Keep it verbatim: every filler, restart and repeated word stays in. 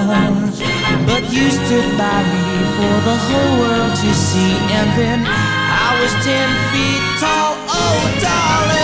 well. But you stood by me for the whole world to see. And then I was ten feet tall, oh darling.